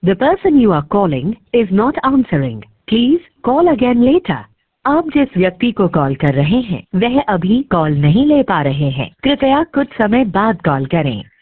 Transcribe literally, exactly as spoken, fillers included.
The person you are calling is not answering. Please call again later. आप जिस व्यक्ति को कॉल कर रहे हैं वह अभी कॉल नहीं ले पा रहे हैं। कृपया कुछ समय बाद कॉल करें।